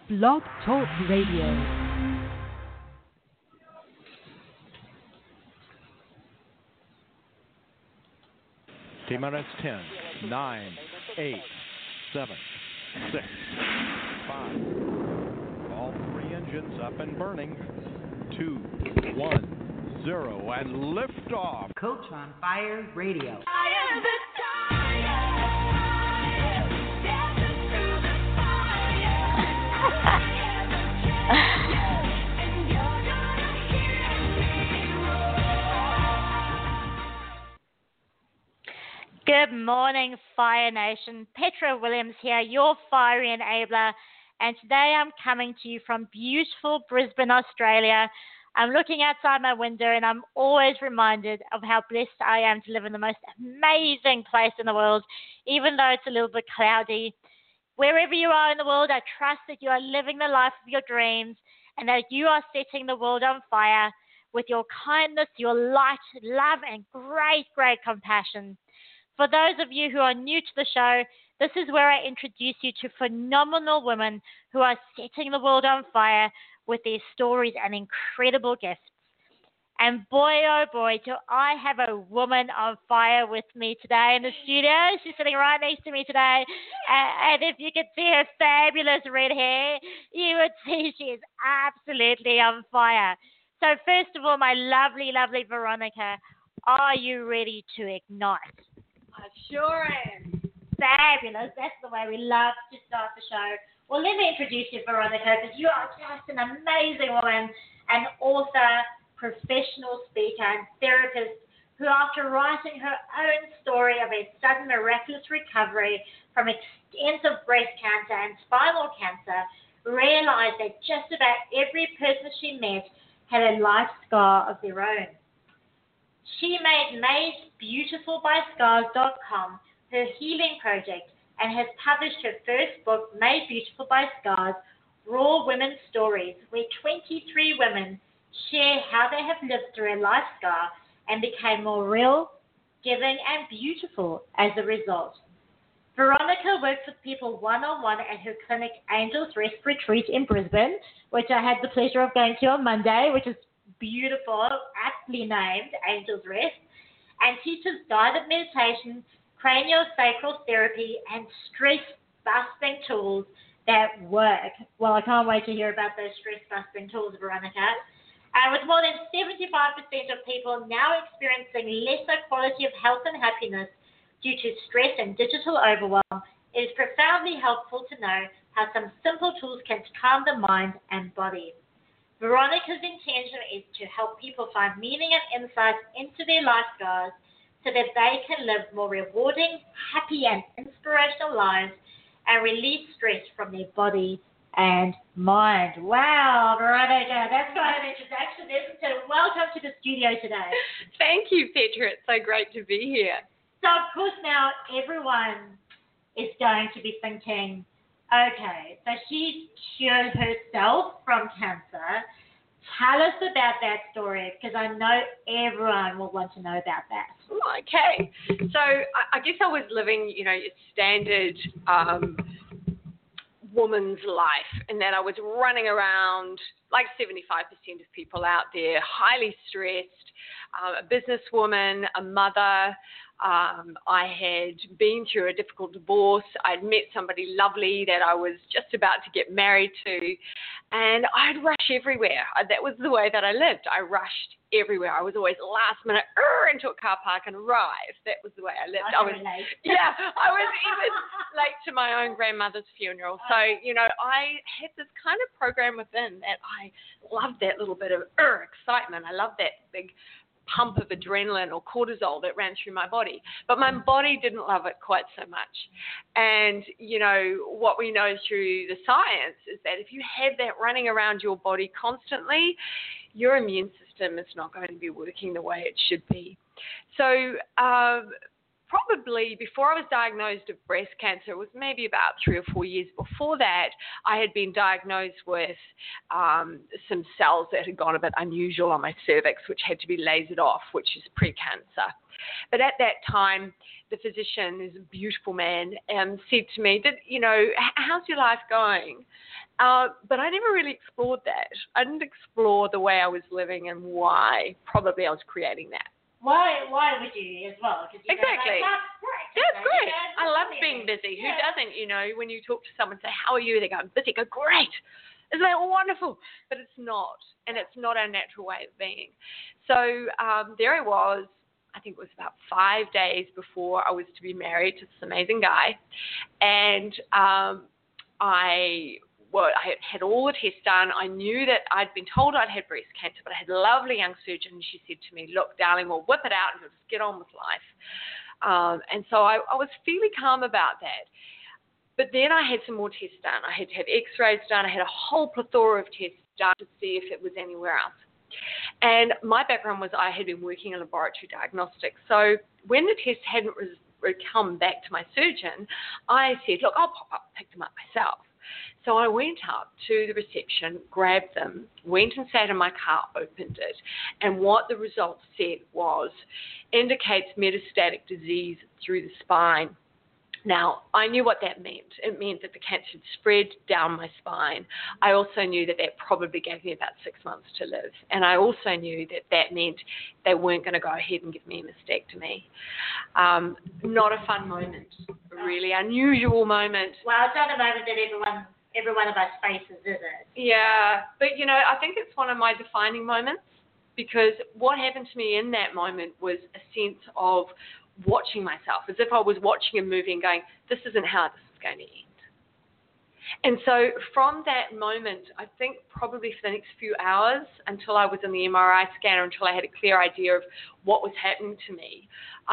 Blog Talk Radio. T-minus 10, 9, 8, 7, 6, 5. All three engines up and burning. 2, 1, 0, and liftoff. Coach on Fire Radio. Good morning, Fire Nation. Petra Williams here, your fiery enabler, and today I'm coming to you from beautiful Brisbane, Australia. I'm looking outside my window and I'm always reminded of how blessed I am to live in the most amazing place in the world, even though it's a little bit cloudy. Wherever you are in the world, I trust that you are living the life of your dreams and that you are setting the world on fire with your kindness, your light, love, and great compassion. For those of you who are new to the show, this is where I introduce you to phenomenal women who are setting the world on fire with their stories and incredible gifts. And boy, oh boy, do I have a woman on fire with me today in the studio. She's sitting right next to me today. And if you could see her fabulous red hair, you would see she is absolutely on fire. So first of all, my lovely, lovely Veronica, are you ready to ignite? I sure am. Fabulous. That's the way we love to start the show. Well, let me introduce you, Veronica, because you are just an amazing woman, an author, professional speaker, and therapist who, after writing her own story of a sudden miraculous recovery from extensive breast cancer and spinal cancer, realized that just about every person she met had a life scar of their own. She made MadeBeautifulByScars.com her healing project and has published her first book, Made Beautiful by Scars, Raw Women's Stories, where 23 women share how they have lived through a life scar and became more real, giving, and beautiful as a result. Veronica works with people one-on-one at her clinic, Angels Rest Retreat in Brisbane, which I had the pleasure of going to on Monday, which is beautiful, aptly named Angels Rest, and teaches guided meditation, craniosacral therapy, and stress-busting tools that work. Well, I can't wait to hear about those stress-busting tools, Veronica. With more than 75% of people now experiencing lesser quality of health and happiness due to stress and digital overwhelm, it is profoundly helpful to know how some simple tools can calm the mind and body. Veronica's intention is to help people find meaning and insight into their life scars so that they can live more rewarding, happy, and inspirational lives and release stress from their body and mind. Wow, Veronica, that's quite an introduction, isn't it? Welcome to the studio today. Thank you, Petra. It's so great to be here. So, of course, now everyone is going to be thinking, okay, so she cured herself from cancer. Tell us about that story, because I know everyone will want to know about that. Okay. So I guess I was living, a standard woman's life, in that I was running around like 75% of people out there, highly stressed, a businesswoman, a mother. I had been through a difficult divorce. I'd met somebody lovely that I was just about to get married to, and I'd rush everywhere. That was the way that I lived. I rushed everywhere. I was always last minute into a car park and arrive. That was the way I lived. I was late. Yeah, I was even late to my own grandmother's funeral. So, I had this kind of program within that I loved that little bit of excitement. I loved that big pump of adrenaline or cortisol that ran through my body. But my body didn't love it quite so much. And, what we know through the science is that if you have that running around your body constantly, your immune system is not going to be working the way it should be. So probably before I was diagnosed with breast cancer, it was maybe about 3 or 4 years before that, I had been diagnosed with some cells that had gone a bit unusual on my cervix, which had to be lasered off, which is pre-cancer. But at that time, the physician, is a beautiful man, said to me that, how's your life going? But I never really explored that. I didn't explore the way I was living and why probably I was creating that. Why would you as well? Exactly. Yeah, it's great. I love being busy. Who Yeah. doesn't? When you talk to someone, say, how are you? They go, I'm busy. I go, great. Isn't that wonderful? But it's not. And it's not our natural way of being. So there I was. I think it was about 5 days before I was to be married to this amazing guy. And I had all the tests done. I knew that I'd been told I'd had breast cancer, but I had a lovely young surgeon, and she said to me, look, darling, we'll whip it out and we'll just get on with life. And so I was fairly calm about that. But then I had some more tests done. I had to have x-rays done. I had a whole plethora of tests done to see if it was anywhere else. And my background was I had been working in laboratory diagnostics. So when the tests hadn't come back to my surgeon, I said, look, I'll pop up, pick them up myself. So I went up to the reception, grabbed them, went and sat in my car, opened it, and what the results said was, indicates metastatic disease through the spine. Now, I knew what that meant. It meant that the cancer had spread down my spine. I also knew that that probably gave me about 6 months to live. And I also knew that that meant they weren't going to go ahead and give me a mastectomy. Not a fun moment, a really unusual moment. Well, it's not a moment that every one of us faces, is it? Yeah, but, I think it's one of my defining moments, because what happened to me in that moment was a sense of watching myself, as if I was watching a movie and going, this isn't how this is going to end. And so from that moment, I think probably for the next few hours, until I was in the MRI scanner, until I had a clear idea of what was happening to me,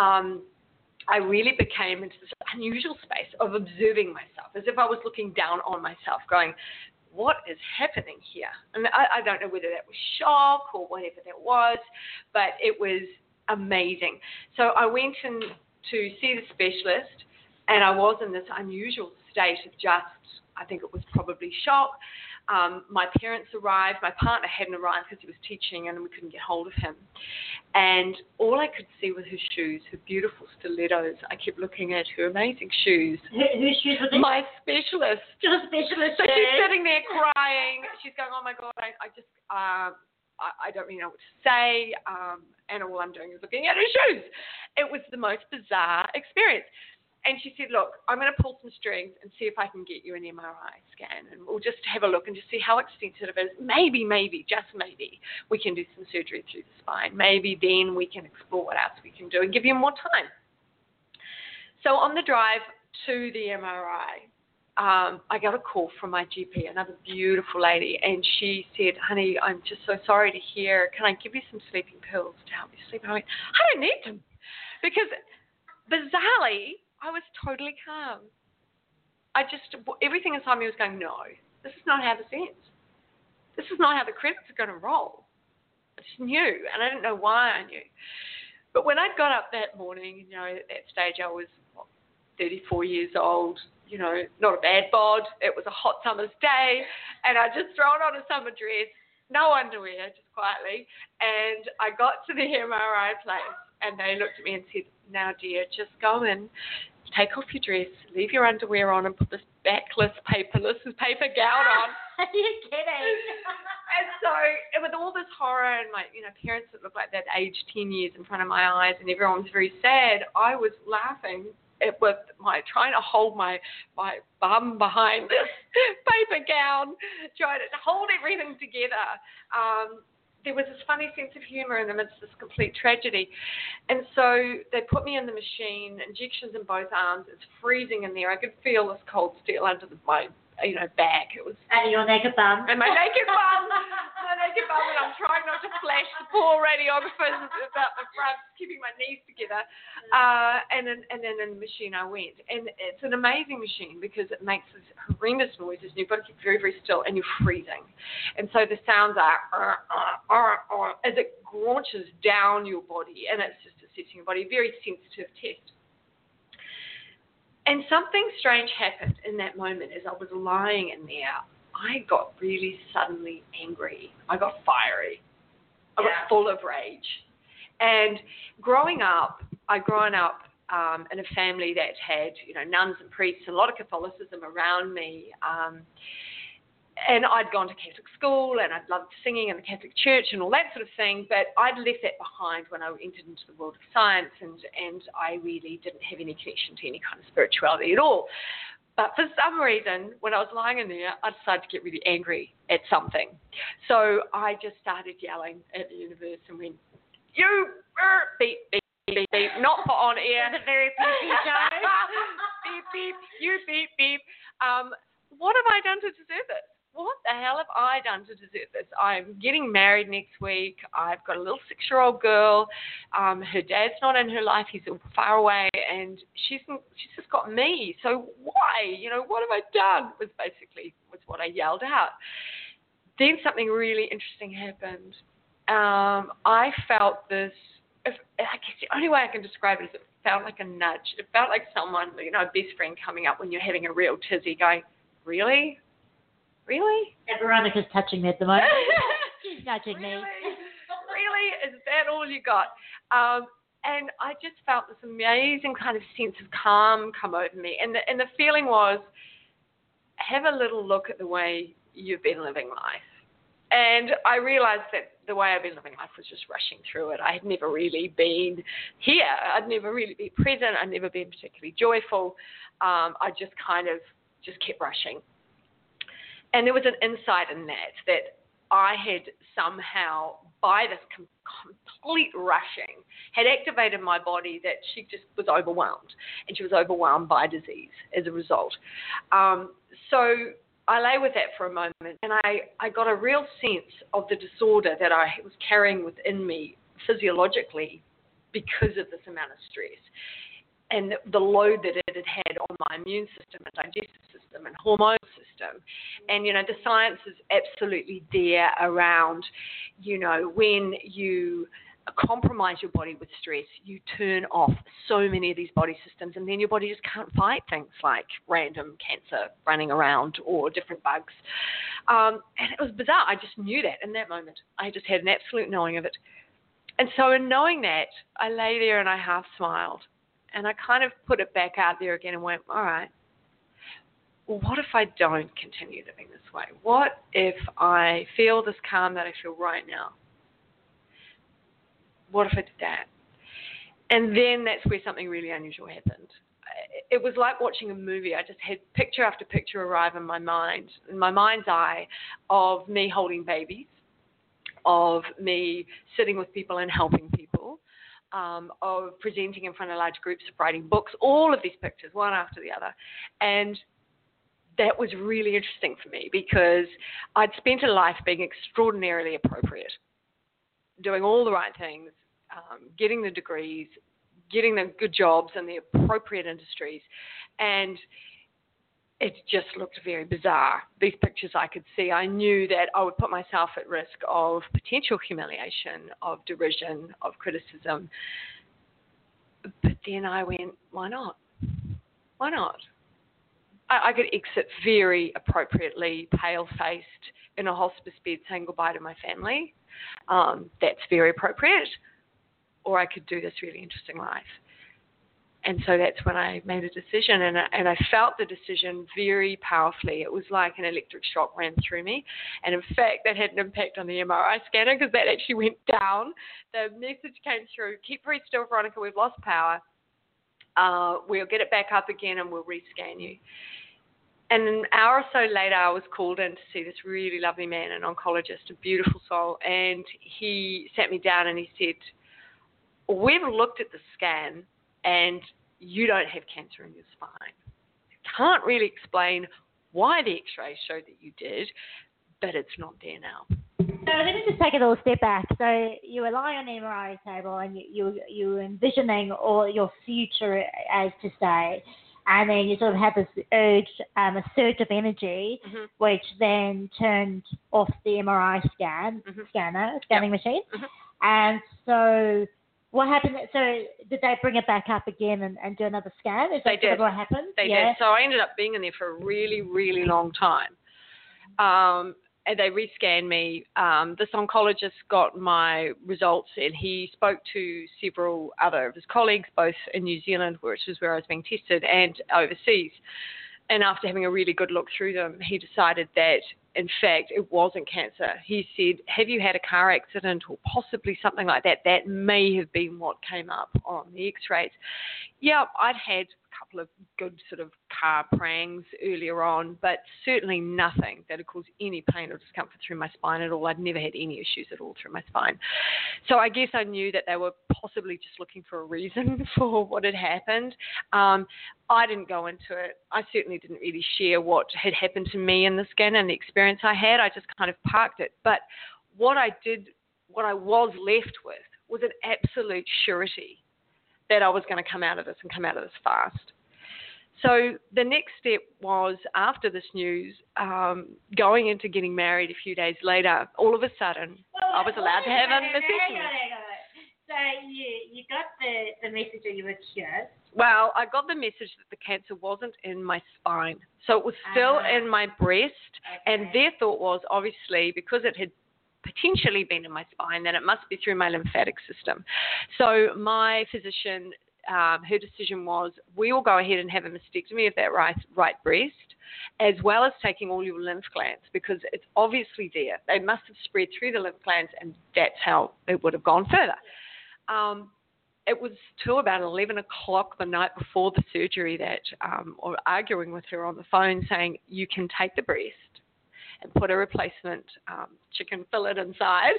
I really became into this unusual space of observing myself, as if I was looking down on myself, going, what is happening here? And I don't know whether that was shock or whatever that was, but it was amazing. So I went in to see the specialist, and I was in this unusual state of I think it was probably shock. My parents arrived. My partner hadn't arrived because he was teaching and we couldn't get hold of him. And all I could see was her shoes, her beautiful stilettos. I kept looking at her amazing shoes. Whose shoes were they? My specialist. Your specialist. So she's sitting there crying. She's going, oh my God, I don't really know what to say, and all I'm doing is looking at her shoes. It was the most bizarre experience. And she said, look, I'm going to pull some strings and see if I can get you an MRI scan, and we'll just have a look and just see how extensive it is. Maybe, just maybe, we can do some surgery through the spine. Maybe then we can explore what else we can do and give you more time. So on the drive to the MRI, I got a call from my GP, another beautiful lady, and she said, honey, I'm just so sorry to hear. Can I give you some sleeping pills to help you sleep? And I went, I don't need them. Because bizarrely, I was totally calm. Everything inside me was going, no, this is not how this ends. This is not how the credits are going to roll. I just knew, and I didn't know why I knew. But when I got up that morning, at that stage I was 34 years old, not a bad bod. It was a hot summer's day, and I just thrown on a summer dress, no underwear, just quietly, and I got to the MRI place, and they looked at me and said, now, dear, just go in, take off your dress, leave your underwear on, and put this backless, paperless paper gown on. Are you kidding? And so, with all this horror and my, parents that looked like they'd aged 10 years in front of my eyes, and everyone was very sad, I was laughing with trying to hold my bum behind this paper gown, trying to hold everything together. There was this funny sense of humor in the midst of this complete tragedy. And so they put me in the machine, injections in both arms. It's freezing in there. I could feel this cold steel under my back. It was. And your naked bum. And my naked bum. And I'm trying not to flash the poor radiographers about the front, keeping my knees together. And then in the machine I went. And it's an amazing machine because it makes this horrendous noises, and you've got to keep very, very still, and you're freezing. And so the sounds are as it graunches down your body, and it's just assessing your body. Very sensitive test. And something strange happened in that moment as I was lying in there. I got really suddenly angry. I got fiery. I got full of rage. And growing up, I'd grown up in a family that had, nuns and priests and a lot of Catholicism around me. And I'd gone to Catholic school and I'd loved singing in the Catholic church and all that sort of thing, but I'd left that behind when I entered into the world of science and I really didn't have any connection to any kind of spirituality at all. But for some reason, when I was lying in there, I decided to get really angry at something. So I just started yelling at the universe and went, "You, beep, beep, beep, beep, not for on air." It's a very PC show. Beep, beep, you beep, beep. What have I done to deserve this? What the hell have I done to deserve this? I'm getting married next week. I've got a little 6-year-old girl. Her dad's not in her life. He's far away, and she's just got me. So why? What have I done? Was what I yelled out. Then something really interesting happened. I felt this. I guess the only way I can describe it is it felt like a nudge. It felt like someone, a best friend coming up when you're having a real tizzy, going, "Really? Really?" And Veronica's touching me at the moment. She's nudging me. Really? Is that all you got? And I just felt this amazing kind of sense of calm come over me. And the feeling was, have a little look at the way you've been living life. And I realized that the way I've been living life was just rushing through it. I had never really been here. I'd never really been present. I'd never been particularly joyful. I just kind of kept rushing. And there was an insight in that I had somehow, by this complete rushing, had activated my body that she just was overwhelmed. And she was overwhelmed by disease as a result. So I lay with that for a moment, and I got a real sense of the disorder that I was carrying within me physiologically because of this amount of stress and the load that it had on my immune system and digestive system and hormone system. And, the science is absolutely there around, when you compromise your body with stress, you turn off so many of these body systems, and then your body just can't fight things like random cancer running around or different bugs. And it was bizarre. I just knew that in that moment. I just had an absolute knowing of it. And so in knowing that, I lay there and I half smiled. And I kind of put it back out there again and went, all right, well, what if I don't continue living this way? What if I feel this calm that I feel right now? What if I did that? And then that's where something really unusual happened. It was like watching a movie. I just had picture after picture arrive in my mind, in my mind's eye, of me holding babies, of me sitting with people and helping people, of presenting in front of large groups, of writing books, all of these pictures, one after the other. And that was really interesting for me because I'd spent a life being extraordinarily appropriate, doing all the right things, getting the degrees, getting the good jobs in the appropriate industries, and it just looked very bizarre. These pictures I could see, I knew that I would put myself at risk of potential humiliation, of derision, of criticism. But then I went, why not? Why not? I could exit very appropriately, pale-faced, in a hospice bed saying goodbye to my family. That's very appropriate. Or I could do this really interesting life. And so that's when I made a decision, and I felt the decision very powerfully. It was like an electric shock ran through me. And in fact, that had an impact on the MRI scanner because that actually went down. The message came through, keep very still, Veronica, we've lost power. We'll get it back up again and we'll rescan you. And an hour or so later, I was called in to see this really lovely man, an oncologist, a beautiful soul. And he sat me down and he said, we've looked at the scan and you don't have cancer in your spine. Can't really explain why the x-rays showed that you did, but it's not there now. So let me just take a little step back. So you were lying on the MRI table and you were envisioning all your future as to say, and then you sort of had this urge, a surge of energy, mm-hmm. which then turned off the MRI scanning machine. Mm-hmm. And so What happened? So did they bring it back up again and do another scan? Is that They did. what happened? They did. So I ended up being in there for a really, really long time. And they rescanned me. This oncologist got my results, and he spoke to several other of his colleagues, both in New Zealand, which is where I was being tested, and overseas. And after having a really good look through them, he decided that, in fact, it wasn't cancer. He said, have you had a car accident or possibly something like that? That may have been what came up on the x-rays. Yeah, I'd had a couple of good sort of car prangs earlier on, but certainly nothing that had caused any pain or discomfort through my spine at all. I'd never had any issues at all through my spine. So I guess I knew that they were possibly just looking for a reason for what had happened. I didn't go into it. I certainly didn't really share what had happened to me in the scan and the experience I had. I just kind of parked it. But what I was left with was an absolute surety that I was going to come out of this and come out of this fast. So the next step was, after this news, going into getting married a few days later, all of a sudden, I was allowed to have a vasectomy. So you got the message that you were cured. Well, I got the message that the cancer wasn't in my spine. So it was still in my breast. Okay. And their thought was, obviously, because it had potentially been in my spine, then it must be through my lymphatic system. So my physician, her decision was, we will go ahead and have a mastectomy of that right breast, as well as taking all your lymph glands, because it's obviously there. They must have spread through the lymph glands, and that's how it would have gone further. It was till about 11 o'clock the night before the surgery that, or arguing with her on the phone, saying, you can take the breast and put a replacement chicken fillet inside,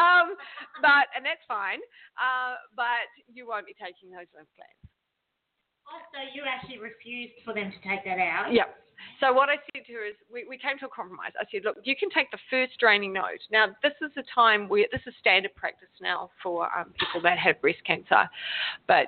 and that's fine, but you won't be taking those lymph glands. Oh, so you actually refused for them to take that out? Yeah. So what I said to her is, we came to a compromise. I said, look, you can take the first draining node. Now, this is a time where this is standard practice now for people that have breast cancer. But,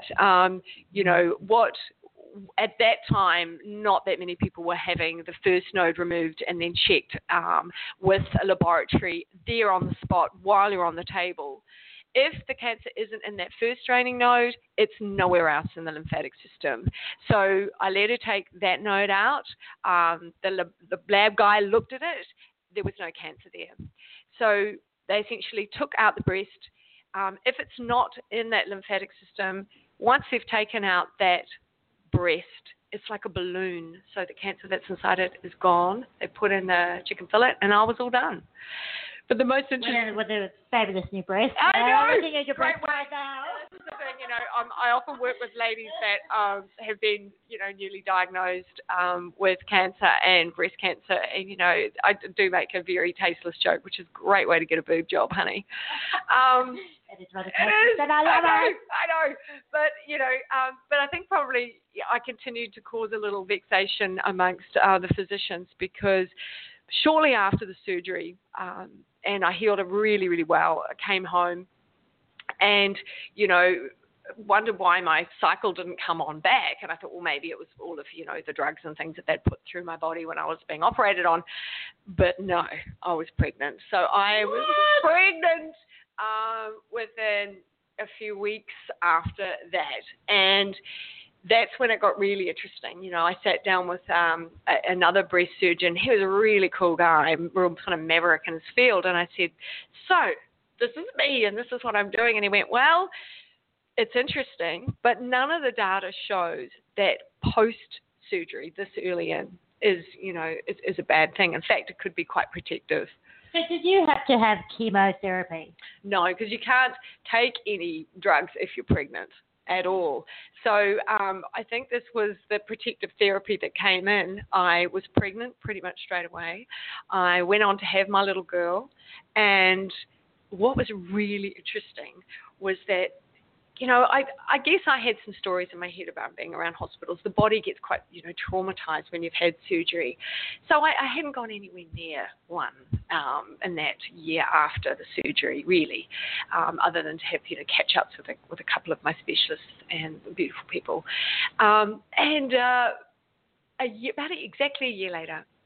at that time, not that many people were having the first node removed and then checked with a laboratory there on the spot while you're on the table. If the cancer isn't in that first draining node, it's nowhere else in the lymphatic system. So I let her take that node out. The lab guy looked at it. There was no cancer there. So they essentially took out the breast. If it's not in that lymphatic system, once they've taken out that breast, it's like a balloon. So the cancer that's inside it is gone. They put in the chicken fillet, and I was all done. But the most interesting... With a fabulous new breast. I know. Looking at your breast right now. This is the thing, I often work with ladies that have been, newly diagnosed with cancer and breast cancer. And, I do make a very tasteless joke, which is a great way to get a boob job, honey. It is rather tasteless, and I love it. I know. But, but I think probably I continued to cause a little vexation amongst the physicians, because shortly after the surgery, and I healed really, really well, I came home and, wondered why my cycle didn't come on back. And I thought, well, maybe it was all of, the drugs and things that they'd put through my body when I was being operated on. But no, I was pregnant. So I was pregnant within a few weeks after that. And that's when it got really interesting. I sat down with another breast surgeon. He was a really cool guy, real kind of maverick in his field. And I said, so this is me and this is what I'm doing. And he went, well, it's interesting, but none of the data shows that post-surgery, this early in, is a bad thing. In fact, it could be quite protective. So did you have to have chemotherapy? No, because you can't take any drugs if you're pregnant at all. So I think this was the protective therapy that came in. I was pregnant pretty much straight away. I went on to have my little girl. And what was really interesting was that, I guess I had some stories in my head about being around hospitals. The body gets quite, traumatized when you've had surgery. So I hadn't gone anywhere near one in that year after the surgery, really, other than to have, catch-ups with a couple of my specialists and beautiful people. Exactly a year later,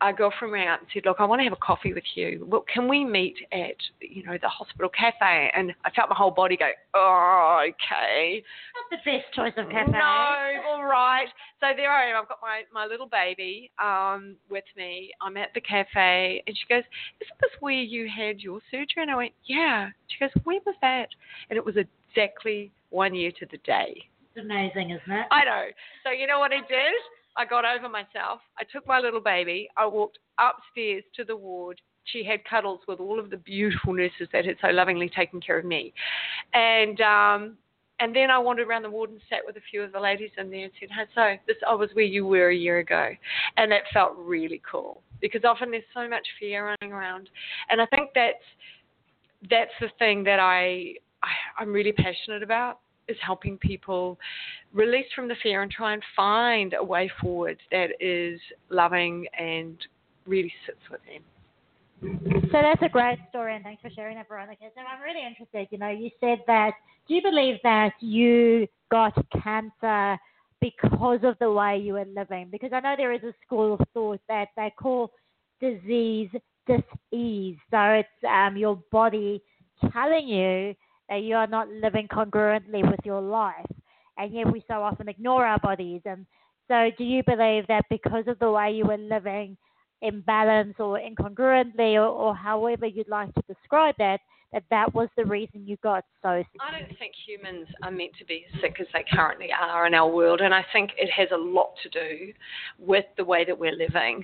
our girlfriend rang up and said, look, I want to have a coffee with you. Well, can we meet at, the hospital cafe? And I felt my whole body go, oh, okay. Not the best choice of cafe. No, all right. So there I am. I've got my little baby with me. I'm at the cafe. And she goes, isn't this where you had your surgery? And I went, yeah. She goes, when was that? And it was exactly 1 year to the day. It's amazing, isn't it? I know. So you know what I did? I got over myself. I took my little baby. I walked upstairs to the ward. She had cuddles with all of the beautiful nurses that had so lovingly taken care of me. And then I wandered around the ward and sat with a few of the ladies in there and said, hey, so I was where you were a year ago. And that felt really cool because often there's so much fear running around. And I think that's the thing that I'm really passionate about, is helping people release from the fear and try and find a way forward that is loving and really sits with them. So that's a great story, and thanks for sharing that, Veronica. So I'm really interested. You said that, do you believe that you got cancer because of the way you were living? Because I know there is a school of thought that they call disease dis-ease. So it's your body telling you that you are not living congruently with your life. And yet we so often ignore our bodies. And so do you believe that because of the way you were living imbalance or incongruently or however you'd like to describe that was the reason you got so sick? I don't think humans are meant to be as sick as they currently are in our world. And I think it has a lot to do with the way that we're living.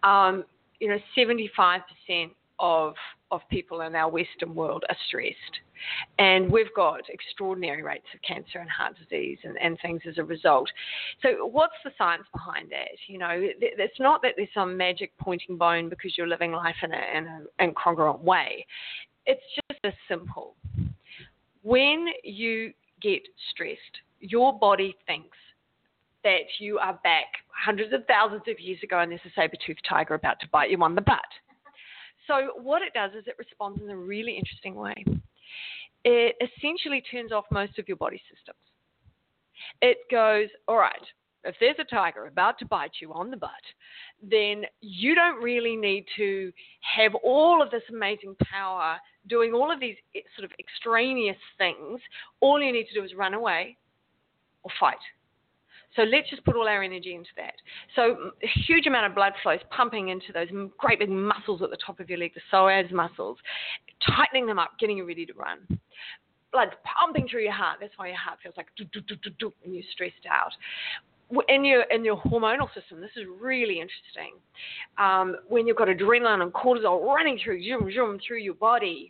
75% of people in our Western world are stressed. And we've got extraordinary rates of cancer and heart disease and things as a result. So what's the science behind that? It's not that there's some magic pointing bone because you're living life in an incongruent way. It's just as simple. When you get stressed, your body thinks that you are back hundreds of thousands of years ago and there's a saber-toothed tiger about to bite you on the butt. So what it does is it responds in a really interesting way. It essentially turns off most of your body systems. It goes, all right, if there's a tiger about to bite you on the butt, then you don't really need to have all of this amazing power doing all of these sort of extraneous things. All you need to do is run away or fight. So let's just put all our energy into that. So a huge amount of blood flow is pumping into those great big muscles at the top of your leg, the psoas muscles, tightening them up, getting you ready to run. Blood's pumping through your heart. That's why your heart feels like do-do-do-do-do when you're stressed out. In your hormonal system, this is really interesting. When you've got adrenaline and cortisol running through your body,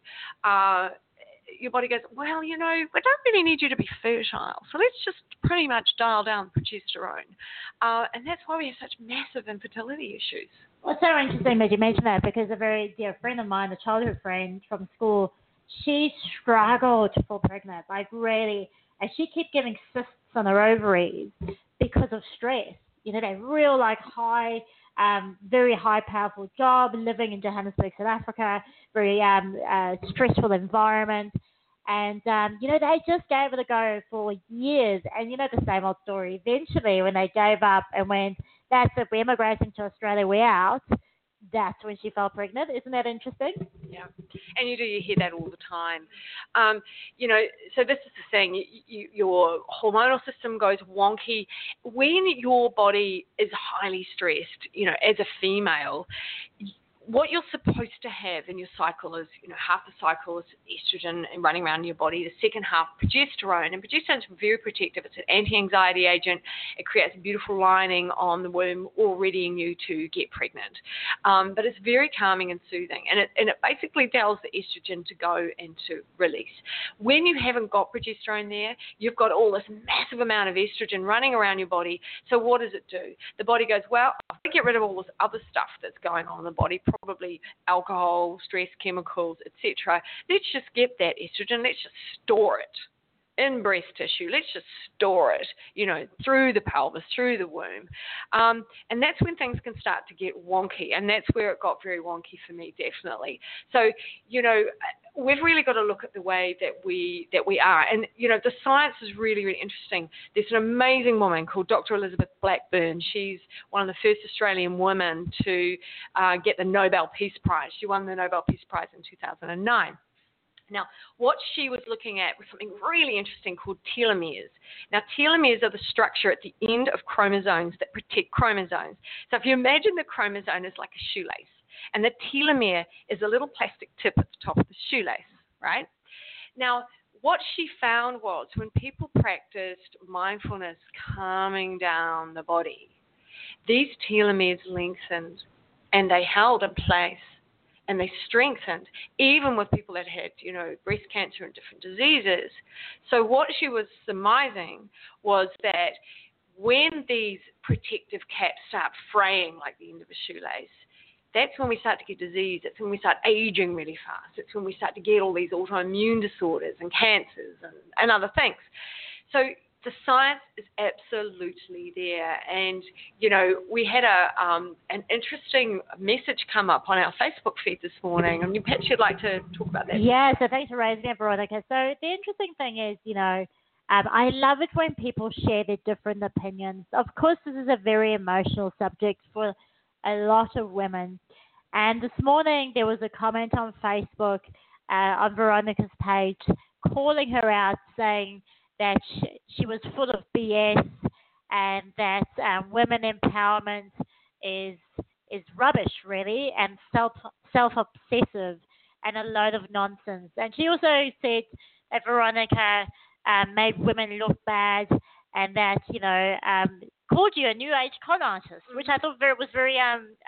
your body goes, well, we don't really need you to be fertile, so let's just pretty much dial down progesterone. And that's why we have such massive infertility issues. Well, it's so interesting that you mentioned that because a very dear friend of mine, a childhood friend from school, she struggled to fall pregnant, like really, and she kept getting cysts on her ovaries because of stress. That real high, very high, powerful job, living in Johannesburg, South Africa, very stressful environment. And, they just gave it a go for years. And, the same old story. Eventually, when they gave up and went, that's it, we're immigrating to Australia, we're out, that's when she fell pregnant. Isn't that interesting? Yeah. And you hear that all the time. So this is the thing. Your hormonal system goes wonky. When your body is highly stressed, as a female, what you're supposed to have in your cycle is, half the cycle is estrogen and running around in your body, the second half progesterone. And progesterone is very protective. It's an anti-anxiety agent. It creates a beautiful lining on the womb, all readying you to get pregnant. But it's very calming and soothing. And it basically tells the estrogen to go into release. When you haven't got progesterone there, you've got all this massive amount of estrogen running around your body. So what does it do? The body goes, well, I've got to get rid of all this other stuff that's going on in the body, probably alcohol, stress chemicals, etc. Let's just get that estrogen. Let's just store it in breast tissue. Let's just store it, through the pelvis, through the womb. And that's when things can start to get wonky. And that's where it got very wonky for me, definitely. So, we've really got to look at the way that we are. And, the science is really, really interesting. There's an amazing woman called Dr. Elizabeth Blackburn. She's one of the first Australian women to get the Nobel Peace Prize. She won the Nobel Peace Prize in 2009. Now, what she was looking at was something really interesting called telomeres. Now, telomeres are the structure at the end of chromosomes that protect chromosomes. So if you imagine the chromosome is like a shoelace, and the telomere is a little plastic tip at the top of the shoelace, right? Now, what she found was when people practiced mindfulness, calming down the body, these telomeres lengthened and they held in place. And they strengthened, even with people that had, breast cancer and different diseases. So what she was surmising was that when these protective caps start fraying like the end of a shoelace, that's when we start to get disease. That's when we start aging really fast. It's when we start to get all these autoimmune disorders and cancers and other things. So the science is absolutely there. And, we had an interesting message come up on our Facebook feed this morning. And perhaps you'd like to talk about that. Yeah, so thanks for raising it, Veronica. So the interesting thing is, I love it when people share their different opinions. Of course, this is a very emotional subject for a lot of women. And this morning there was a comment on Facebook on Veronica's page calling her out, saying that she was full of BS and that women empowerment is rubbish, really, and self-obsessive and a load of nonsense. And she also said that Veronica made women look bad and that, called you a New Age con artist, which I thought was very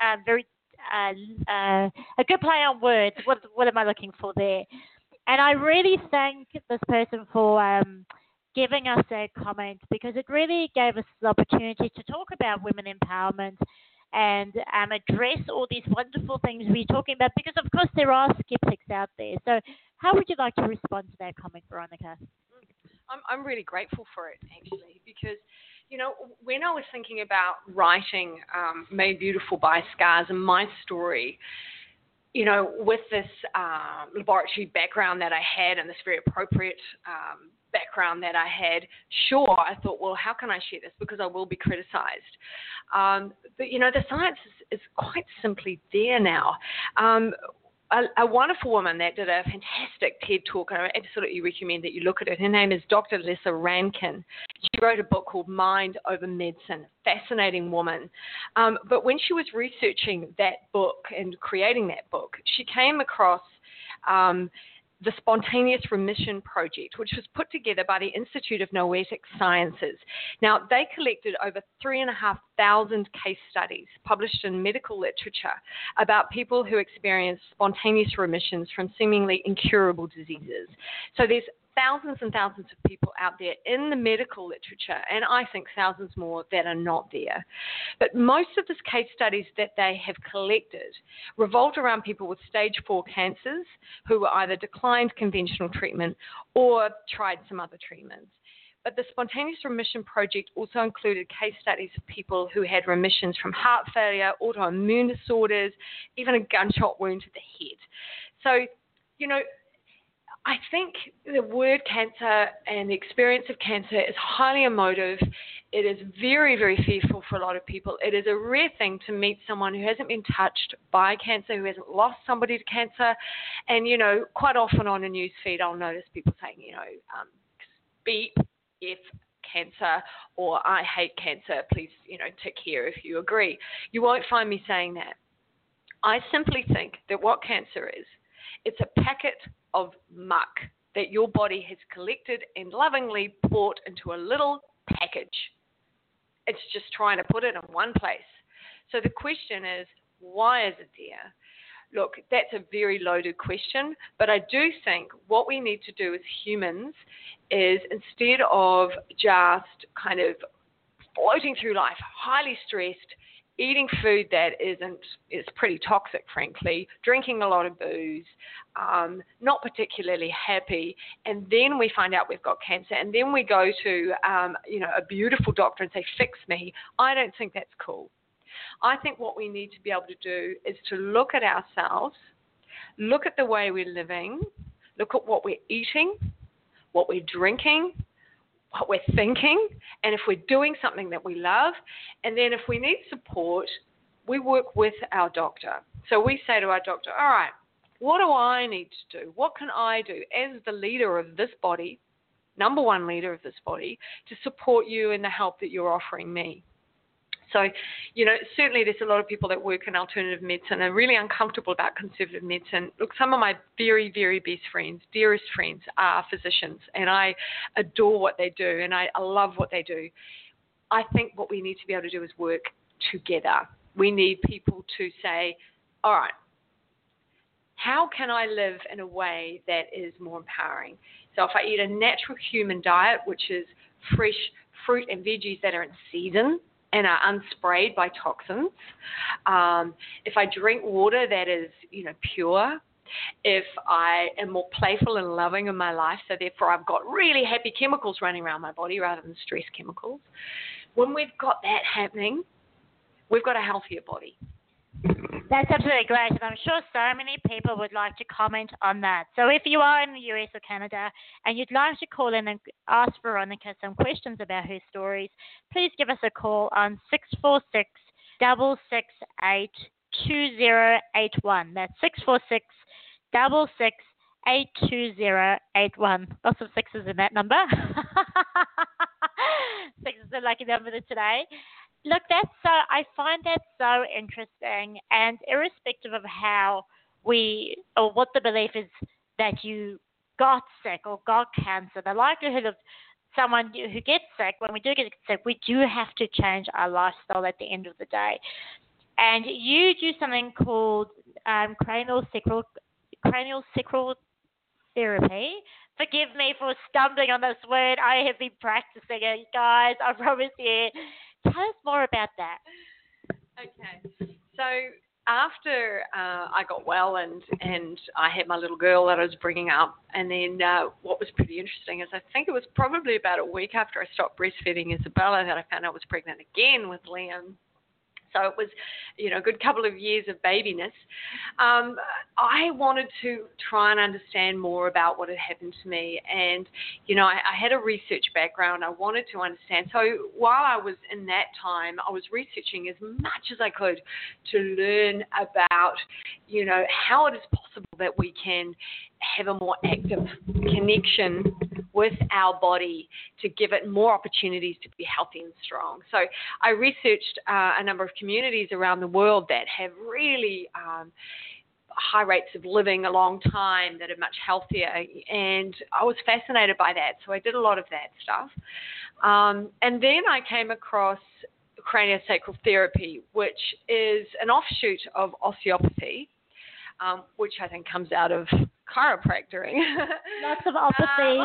a good play on words. What am I looking for there? And I really thank this person for giving us a comment, because it really gave us the opportunity to talk about women empowerment and address all these wonderful things we're talking about, because of course there are skeptics out there. So how would you like to respond to that comment, Veronica? I'm really grateful for it, actually, because when I was thinking about writing Made Beautiful by Scars and my story, with this laboratory background that I had and this very appropriate background that I had, sure, I thought, well, how can I share this? Because I will be criticized. But, the science is quite simply there now. A wonderful woman that did a fantastic TED Talk, and I absolutely recommend that you look at it. Her name is Dr. Lessa Rankin. She wrote a book called Mind Over Medicine. Fascinating woman. But when she was researching that book and creating that book, she came across the Spontaneous Remission Project, which was put together by the Institute of Noetic Sciences. Now, they collected over 3,500 case studies published in medical literature about people who experienced spontaneous remissions from seemingly incurable diseases. So there's thousands and thousands of people out there in the medical literature, and I think thousands more that are not there. But most of these case studies that they have collected revolved around people with stage 4 cancers who were either declined conventional treatment or tried some other treatments. But the Spontaneous Remission Project also included case studies of people who had remissions from heart failure, autoimmune disorders, even a gunshot wound to the head. So, I think the word cancer and the experience of cancer is highly emotive. It is very, very fearful for a lot of people. It is a rare thing to meet someone who hasn't been touched by cancer, who hasn't lost somebody to cancer. And, quite often on a news feed, I'll notice people saying, beep if cancer, or I hate cancer, please, tick here if you agree. You won't find me saying that. I simply think that what cancer is, it's a packet of muck that your body has collected and lovingly brought into a little package. It's just trying to put it in one place. So the question is, why is it there? Look, that's a very loaded question, but I do think what we need to do as humans is, instead of just kind of floating through life highly stressed, eating food that is pretty toxic, frankly, drinking a lot of booze, not particularly happy, and then we find out we've got cancer, and then we go to a beautiful doctor and say, fix me. I don't think that's cool. I think what we need to be able to do is to look at ourselves, look at the way we're living, look at what we're eating, what we're drinking, what we're thinking, and if we're doing something that we love. And then if we need support, we work with our doctor. So we say to our doctor, all right, what do I need to do? What can I do as the leader of this body, number one leader of this body, to support you in the help that you're offering me? So, certainly there's a lot of people that work in alternative medicine are really uncomfortable about conservative medicine. Look, some of my very, very best friends, dearest friends, are physicians, and I adore what they do, and I love what they do. I think what we need to be able to do is work together. We need people to say, all right, how can I live in a way that is more empowering? So if I eat a natural human diet, which is fresh fruit and veggies that are in season and are unsprayed by toxins, if I drink water that is, pure, if I am more playful and loving in my life, so therefore I've got really happy chemicals running around my body rather than stress chemicals, when we've got that happening, we've got a healthier body. That's absolutely great, and I'm sure so many people would like to comment on that. So if you are in the US or Canada and you'd like to call in and ask Veronica some questions about her stories, please give us a call on 646-668-2081. That's 646-668-2081. Lots of sixes in that number. Six is a lucky number today. Look, I find that so interesting, and irrespective of how or what the belief is that you got sick or got cancer, the likelihood of someone who gets sick, when we do get sick, we do have to change our lifestyle at the end of the day. And you do something called cranial sacral therapy. Forgive me for stumbling on this word. I have been practicing it, guys. I promise you. Tell us more about that. Okay. So after I got well and I had my little girl that I was bringing up, and then what was pretty interesting is I think it was probably about a week after I stopped breastfeeding Isabella that I found out I was pregnant again with Liam. So it was, a good couple of years of babiness. I wanted to try and understand more about what had happened to me. And, I had a research background. I wanted to understand. So while I was in that time, I was researching as much as I could to learn about, how it is possible that we can have a more active connection with our body to give it more opportunities to be healthy and strong. So I researched a number of communities around the world that have really high rates of living a long time, that are much healthier, and I was fascinated by that. So I did a lot of that stuff. And then I came across craniosacral therapy, which is an offshoot of osteopathy, which I think comes out of chiropractoring. Lots of opathies.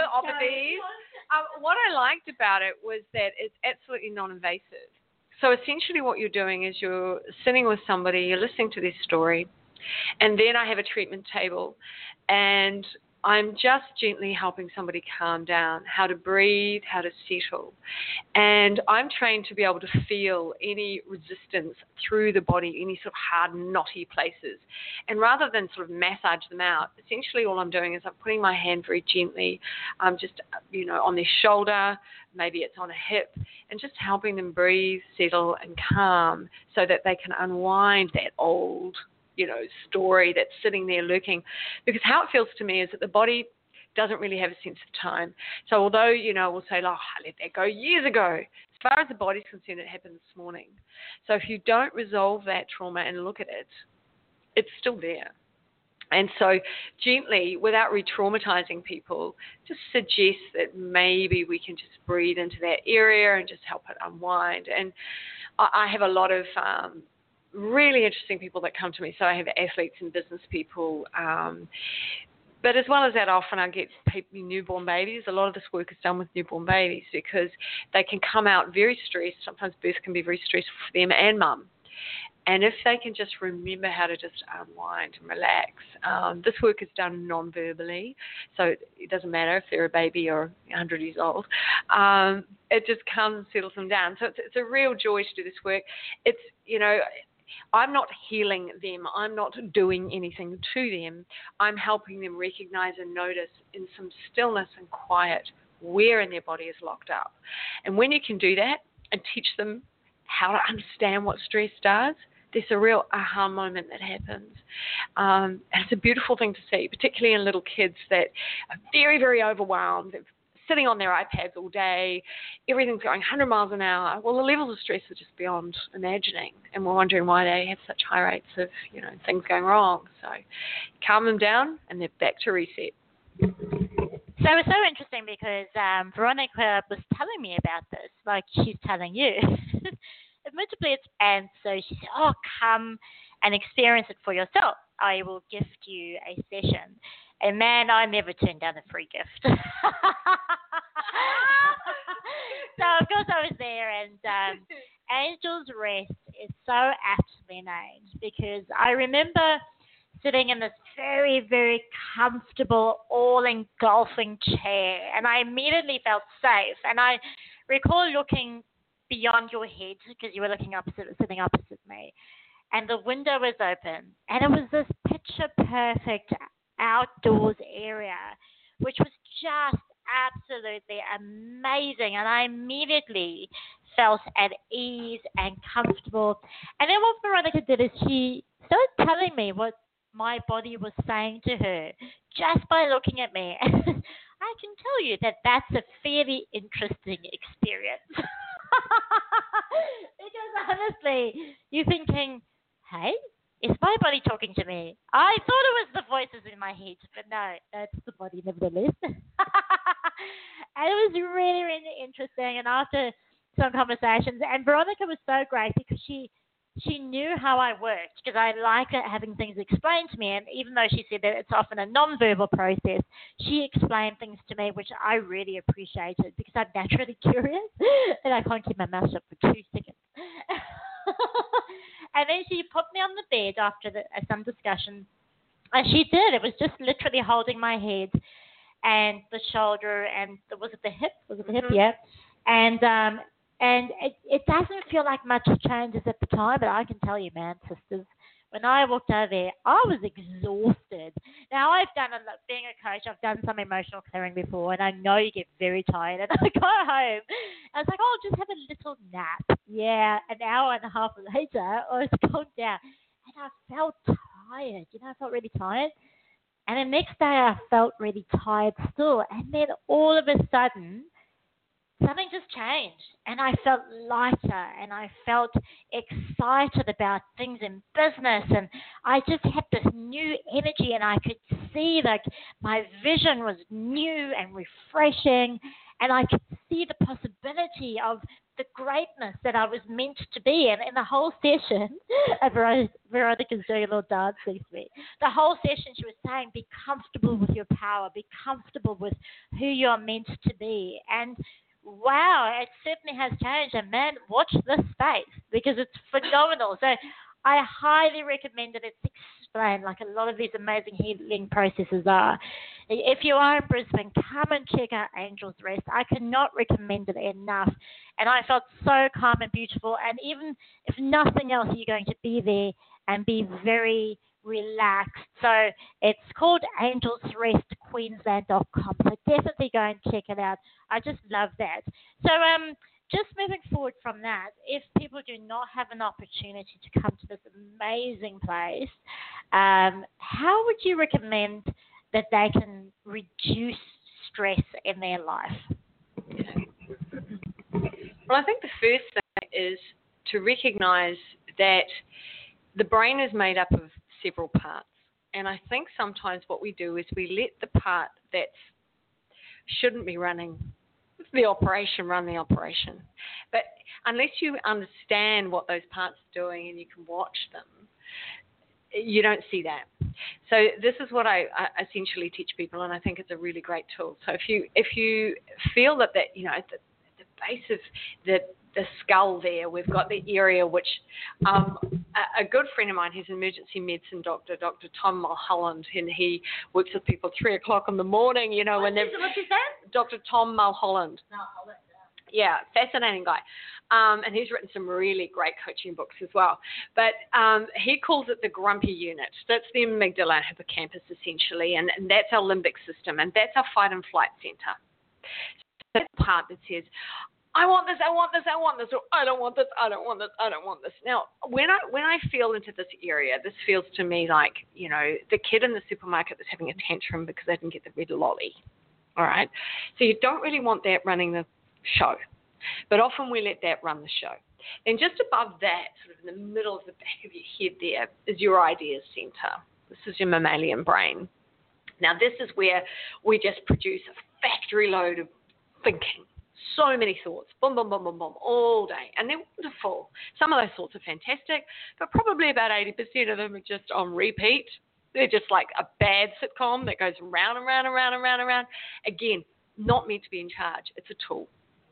What I liked about it was that it's absolutely non-invasive. So essentially what you're doing is you're sitting with somebody, you're listening to their story, and then I have a treatment table, and I'm just gently helping somebody calm down, how to breathe, how to settle. And I'm trained to be able to feel any resistance through the body, any sort of hard, knotty places. And rather than sort of massage them out, essentially all I'm doing is I'm putting my hand very gently, just, on their shoulder, maybe it's on a hip, and just helping them breathe, settle, and calm so that they can unwind that old story that's sitting there lurking. Because how it feels to me is that the body doesn't really have a sense of time. So although, we'll say, I let that go years ago, as far as the body's concerned, it happened this morning. So if you don't resolve that trauma and look at it, it's still there. And so gently, without re-traumatizing people, just suggest that maybe we can just breathe into that area and just help it unwind. And I have a lot of really interesting people that come to me. So I have athletes and business people, But as well as that, often I get newborn babies. A lot of this work is done with newborn babies because they can come out very stressed. Sometimes birth can be very stressful for them and mum. And if they can just remember how to just unwind and relax, this work is done non-verbally, so it doesn't matter if they're a baby or 100 years old. It just comes and settles them down. So it's a real joy to do this work. It's, I'm not healing them. I'm not doing anything to them. I'm helping them recognize and notice in some stillness and quiet where in their body is locked up. And when you can do that and teach them how to understand what stress does, there's a real aha moment that happens. And it's a beautiful thing to see, particularly in little kids that are very, very overwhelmed. They're sitting on their iPads all day. Everything's going 100 miles an hour. Well, the levels of stress are just beyond imagining. And we're wondering why they have such high rates of, things going wrong. So calm them down and they're back to reset. So it's so interesting because Veronica was telling me about this, like she's telling you. Admittedly, and so she said, "Oh, come and experience it for yourself. I will gift you a session." And man, I never turned down a free gift. So of course I was there, and Angel's Rest is so aptly named because I remember sitting in this very, very comfortable, all-engulfing chair, and I immediately felt safe. And I recall looking beyond your head because you were sitting opposite me, and the window was open, and it was this picture-perfect outdoors area, which was just absolutely amazing, and I immediately felt at ease and comfortable. And then what Veronica did is she started telling me what my body was saying to her just by looking at me. I can tell you that that's a fairly interesting experience. Because honestly, you're thinking, hey, is my body talking to me? I thought it was the voices in my head, but no, that's the body nevertheless. And it was really, really interesting. And after some conversations, and Veronica was so great because she knew how I worked, because I like having things explained to me. And even though she said that it's often a non-verbal process, she explained things to me, which I really appreciated because I'm naturally curious and I can't keep my mouth shut for 2 seconds. And then she put me on the bed after some discussion, and she did. It was just literally holding my head and the shoulder and was it the hip? Was it the hip? Yeah. And it doesn't feel like much changes at the time, but I can tell you, man, sisters, when I walked over there, I was exhausted. Now, being a coach, I've done some emotional clearing before, and I know you get very tired. And I got home, I was like, just have a little nap. Yeah, an hour and a half later, I was calmed down, and I felt tired. I felt really tired. And the next day, I felt really tired still. And then all of a sudden, something just changed, and I felt lighter, and I felt excited about things in business, and I just had this new energy, and I could see like my vision was new and refreshing, and I could see the possibility of the greatness that I was meant to be in. And the whole session, Veronica's doing a little dance next to me. The whole session she was saying, be comfortable with your power, be comfortable with who you're meant to be. And wow, it certainly has changed. And man, watch this space because it's phenomenal. So I highly recommend it. It's explained like a lot of these amazing healing processes are. If you are in Brisbane, come and check out Angel's Rest. I cannot recommend it enough. And I felt so calm and beautiful. And even if nothing else, you're going to be there and be very relaxed. So it's called angelsrestqueensland.com. So definitely go and check it out. I just love that. So just moving forward from that, if people do not have an opportunity to come to this amazing place, how would you recommend that they can reduce stress in their life? Well, I think the first thing is to recognize that the brain is made up of several parts. And I think sometimes what we do is we let the part that shouldn't be running the operation run the operation. But unless you understand what those parts are doing and you can watch them, you don't see that. So this is what I essentially teach people, and I think it's a really great tool. So if you feel that you know, at the base of the skull there, we've got the area which a good friend of mine, he's an emergency medicine doctor, Dr. Tom Mulholland, and he works with people 3 o'clock in the morning, you know, when they're... What's his name? Dr. Tom Mulholland. Mulholland. Yeah, fascinating guy. And he's written some really great coaching books as well. But he calls it the grumpy unit. That's the amygdala and hippocampus, essentially, and that's our limbic system, and that's our fight and flight center. So that's the part that says, I want this, I want this, I want this, or I don't want this, I don't want this, I don't want this. Now, when I feel into this area, this feels to me like, you know, the kid in the supermarket that's having a tantrum because they didn't get the red lolly. All right? So you don't really want that running the show. But often we let that run the show. And just above that, sort of in the middle of the back of your head there, is your ideas center. This is your mammalian brain. Now, this is where we just produce a factory load of thinking. So many thoughts, boom, boom, boom, boom, boom, all day. And they're wonderful. Some of those thoughts are fantastic, but probably about 80% of them are just on repeat. They're just like a bad sitcom that goes round and round and round and round and round. Again, not meant to be in charge. It's a tool.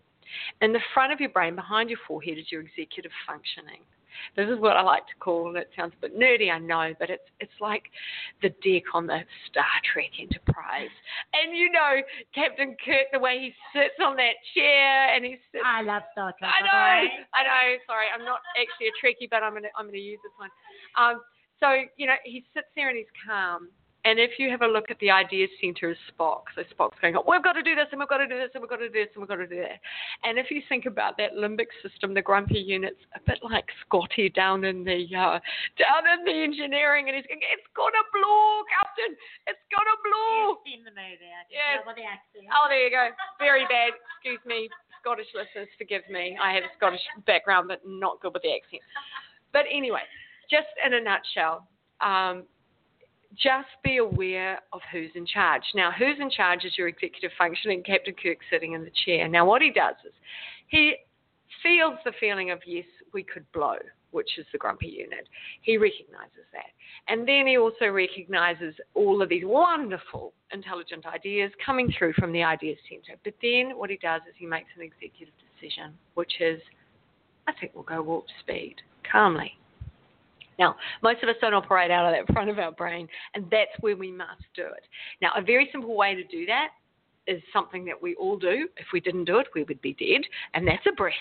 In the front of your brain, behind your forehead, is your executive functioning. This is what I like to call, and it sounds a bit nerdy, I know, but it's like the deck on the Star Trek Enterprise. And you know, Captain Kirk, the way he sits on that chair, and he sits. I love Star Trek. I know. Sorry, I'm not actually a Trekkie, but I'm gonna use this one. So you know, he sits there and he's calm. And if you have a look at the ideas center as Spock, so Spock's going, oh, we've got to do this, and we've got to do this, and we've got to do this, and we've got to do that. And if you think about that limbic system, the grumpy unit's a bit like Scotty down in the engineering, and he's going, it's gonna blow, Captain, it's gonna blow. You've seen the movie. Yes. The accent. Oh, there you go. Very bad. Excuse me, Scottish listeners, forgive me. I have a Scottish background, but not good with the accent. But anyway, just in a nutshell. Just be aware of who's in charge. Now, who's in charge is your executive functioning, Captain Kirk sitting in the chair. Now, what he does is he feels the feeling of, yes, we could blow, which is the grumpy unit. He recognizes that. And then he also recognizes all of these wonderful, intelligent ideas coming through from the ideas center. But then what he does is he makes an executive decision, which is, I think we'll go warp speed, calmly. Now, most of us don't operate out of that front of our brain, and that's where we must do it. Now, a very simple way to do that is something that we all do. If we didn't do it, we would be dead, and that's a breath.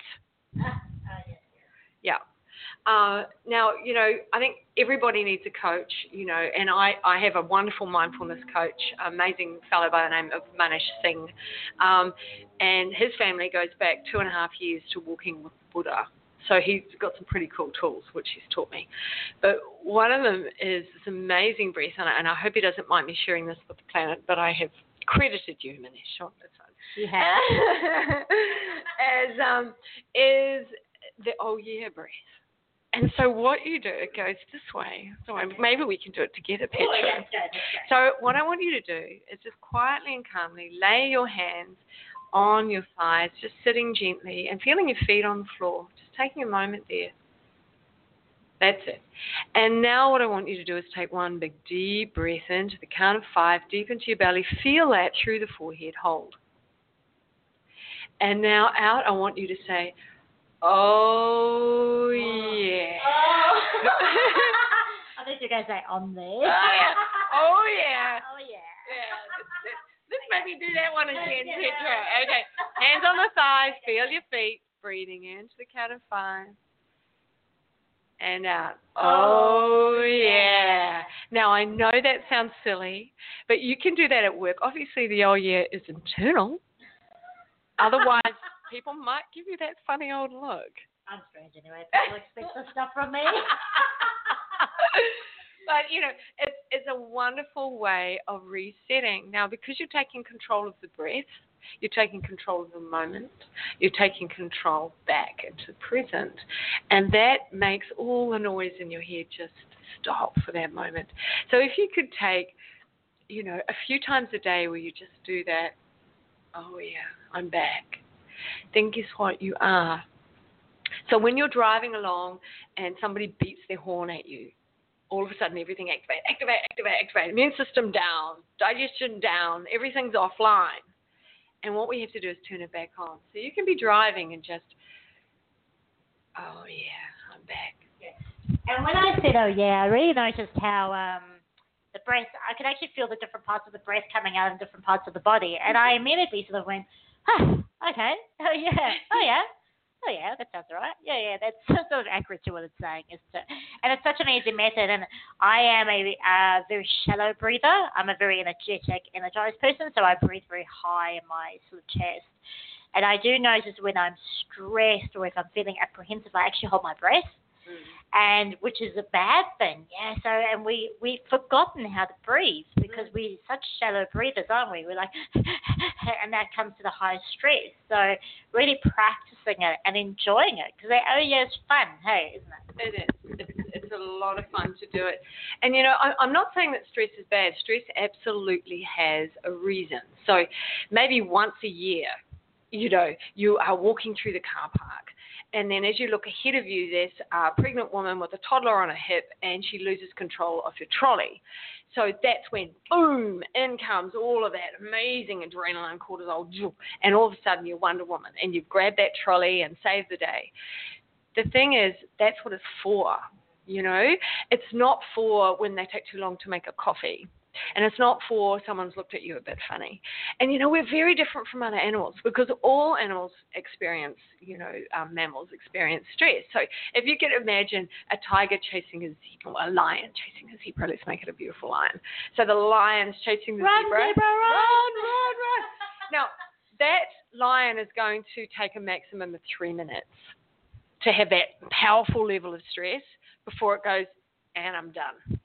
Yeah. Now, you know, I think everybody needs a coach, you know, and I have a wonderful mindfulness coach, amazing fellow by the name of Manish Singh, and his family goes back 2.5 years to walking with Buddha. So he's got some pretty cool tools, which he's taught me. But one of them is this amazing breath, and I hope he doesn't mind me sharing this with the planet, but I have credited you, Manish, on this one. You have. Is the oh yeah breath. And so what you do, it goes this way. So maybe we can do it together, Petra. Oh, that's good. So what I want you to do is just quietly and calmly lay your hands on your thighs, just sitting gently and feeling your feet on the floor, just taking a moment there. That's it. And now what I want you to do is take one big deep breath into the count of 5, deep into your belly. Feel that through the forehead. Hold. And now out, I want you to say, oh, yeah. Oh. I think you're going to say, on there. Oh, yeah. Oh, yeah. Oh, yeah. Let's maybe do that one again, Petra. Okay. Hands on the thighs. Feel your feet. Breathing into the count of 5. And out. Oh, yeah. Now, I know that sounds silly, but you can do that at work. Obviously, the oh, yeah is internal. Otherwise, people might give you that funny old look. I'm strange anyway. People expect this stuff from me. But, you know, it's a wonderful way of resetting. Now, because you're taking control of the breath, you're taking control of the moment, you're taking control back into the present. And that makes all the noise in your head just stop for that moment. So if you could take, you know, a few times a day where you just do that, oh, yeah, I'm back. Then guess what? You are. So when you're driving along and somebody beats their horn at you, all of a sudden everything activate. Immune system down, digestion down, everything's offline. And what we have to do is turn it back on. So you can be driving and just, oh yeah, I'm back. And when I said, oh yeah, I really noticed how the breath, I could actually feel the different parts of the breath coming out in different parts of the body. And I immediately sort of went, okay, oh yeah, that sounds all right. Yeah, that's sort of accurate to what it's saying. And it's such an easy method. And I am a very shallow breather. I'm a very energetic, energized person, so I breathe very high in my sort of chest. And I do notice when I'm stressed or if I'm feeling apprehensive, I actually hold my breath. And which is a bad thing, yeah. So, and we've forgotten how to breathe because we're such shallow breathers, aren't we? We're like, and that comes to the high stress. So, really practicing it and enjoying it because it's fun, hey, isn't it? It is. It's a lot of fun to do it. And I'm not saying that stress is bad. Stress absolutely has a reason. So, maybe once a year, you are walking through the car park. And then as you look ahead of you, there's a pregnant woman with a toddler on her hip, and she loses control of your trolley. So that's when, boom, in comes all of that amazing adrenaline, cortisol, and all of a sudden you're Wonder Woman, and you've grabbed that trolley and saved the day. The thing is, that's what it's for, It's not for when they take too long to make a coffee. And it's not for someone's looked at you a bit funny. And, we're very different from other animals because all animals experience, mammals experience stress. So if you can imagine a tiger chasing a zebra, a lion chasing a zebra, let's make it a beautiful lion. So the lion's chasing the zebra. Run, zebra, run! Now, that lion is going to take a maximum of 3 minutes to have that powerful level of stress before it goes, and I'm done.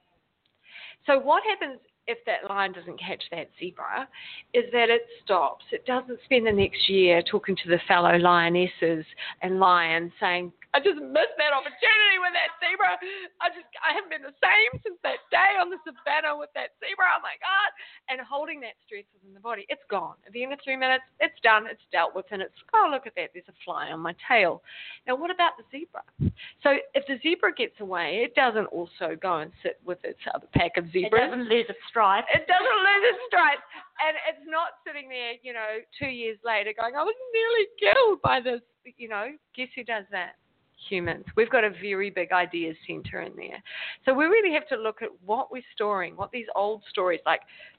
So what happens if that lion doesn't catch that zebra is that it stops. It doesn't spend the next year talking to the fellow lionesses and lions saying, I just missed that opportunity with that zebra. I haven't been the same since that day on the savannah with that zebra. Oh my God. And holding that stress within the body, it's gone. At the end of 3 minutes, it's done, it's dealt with, and it's, oh, look at that, there's a fly on my tail. Now, what about the zebra? So if the zebra gets away, it doesn't also go and sit with its other pack of zebras. It doesn't lose its stripe. It doesn't lose its stripe. And it's not sitting there, 2 years later going, I was nearly killed by this, Guess who does that? Humans. We've got a very big ideas center in there. So we really have to look at what we're storing, what these old stories, like,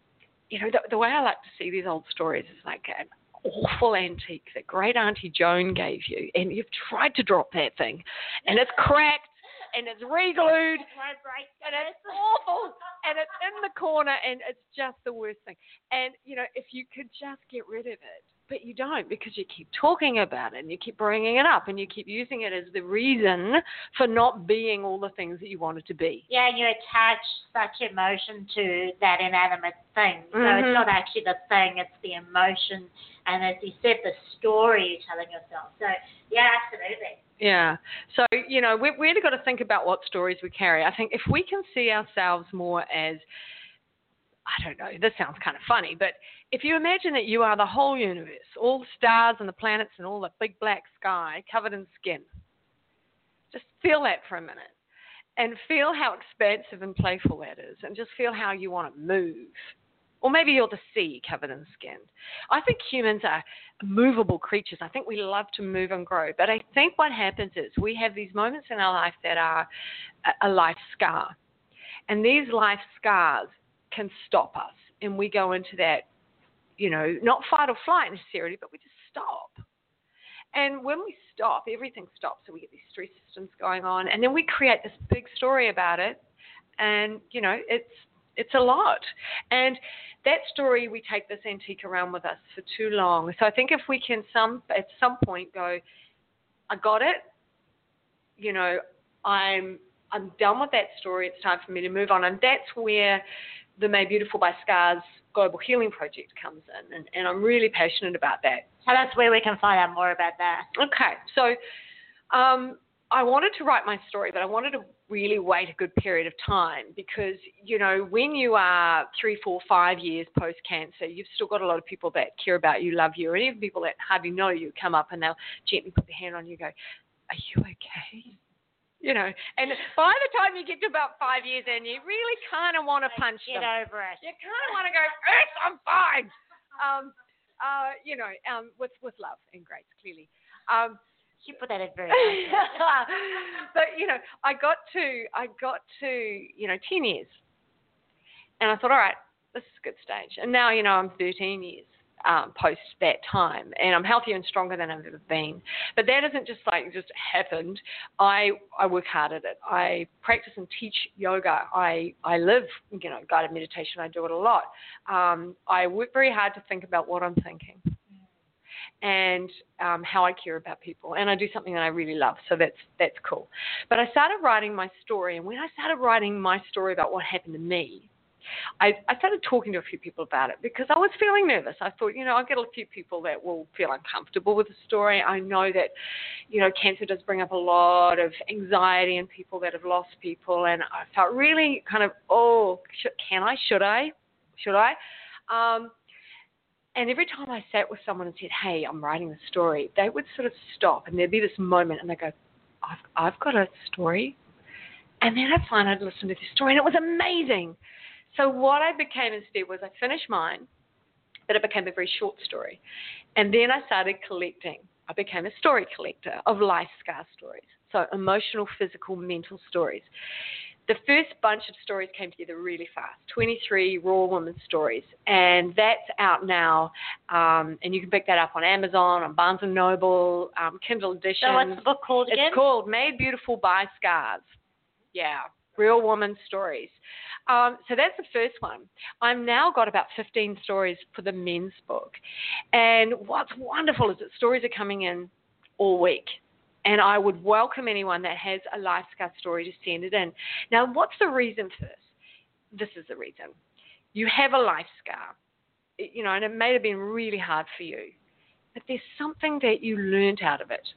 the way I like to see these old stories is like an awful antique that great Auntie Joan gave you, and you've tried to drop that thing, and it's cracked, and it's re-glued, and it's awful, and it's in the corner, and it's just the worst thing. And, if you could just get rid of it, but you don't because you keep talking about it and you keep bringing it up and you keep using it as the reason for not being all the things that you want it to be. Yeah, and you attach such emotion to that inanimate thing. So it's not actually the thing, it's the emotion. And as you said, the story you're telling yourself. So, yeah, absolutely. Yeah. So, we've really got to think about what stories we carry. I think if we can see ourselves more as, I don't know, this sounds kind of funny, but if you imagine that you are the whole universe, all the stars and the planets and all the big black sky covered in skin, just feel that for a minute and feel how expansive and playful that is and just feel how you want to move. Or maybe you're the sea covered in skin. I think humans are movable creatures. I think we love to move and grow. But I think what happens is we have these moments in our life that are a life scar. And these life scars can stop us. And we go into that, not fight or flight necessarily, but we just stop. And when we stop, everything stops. So we get these stress systems going on. And then we create this big story about it. And, it's a lot. And that story, we take this antique around with us for too long. So I think if we can at some point go, I got it, I'm done with that story. It's time for me to move on. And that's where the Made Beautiful by Scars Global Healing Project comes in. And I'm really passionate about that. Tell us where we can find out more about that. Okay. So I wanted to write my story, but I wanted to really wait a good period of time because, when you are 3, 4, 5 years post-cancer, you've still got a lot of people that care about you, love you, or even people that hardly know you come up and they'll gently put their hand on you and go, are you okay? you know. And by the time you get to about 5 years in, you really kind of want to punch Get them. over it. You kind of want to go, yes, I'm fine. You know, with love and grace, clearly. You put that in very nice. But, you know, I got to, you know, 10 years. And I thought, all right, this is a good stage. And now, you know, I'm 13 years post that time. And I'm healthier and stronger than I've ever been. But that isn't just happened. I work hard at it. I practice and teach yoga. I live, you know, guided meditation. I do it a lot. I work very hard to think about what I'm thinking. And how I care about people. And I do something that I really love, so that's cool. But I started writing my story, and when I started writing my story about what happened to me, I started talking to a few people about it because I was feeling nervous. I thought, you know, I'll get a few people that will feel uncomfortable with the story. I know that, you know, cancer does bring up a lot of anxiety in people that have lost people, and I felt really kind of, should I? And every time I sat with someone and said, hey, I'm writing this story, they would sort of stop, and there'd be this moment, and they go, I've got a story. And then I'd listen to the story, and it was amazing. So what I became instead was I finished mine, but it became a very short story. And then I started collecting. I became a story collector of life scar stories, so emotional, physical, mental stories. The first bunch of stories came together really fast, 23 raw women stories, and that's out now, and you can pick that up on Amazon, on Barnes & Noble, Kindle edition. So what's the book called again? It's called Made Beautiful by Scars. Yeah, real woman stories. So that's the first one. I've now got about 15 stories for the men's book, and what's wonderful is that stories are coming in all week. And I would welcome anyone that has a life scar story to send it in. Now, what's the reason for this? This is the reason. You have a life scar, you know, and it may have been really hard for you, but there's something that you learned out of it.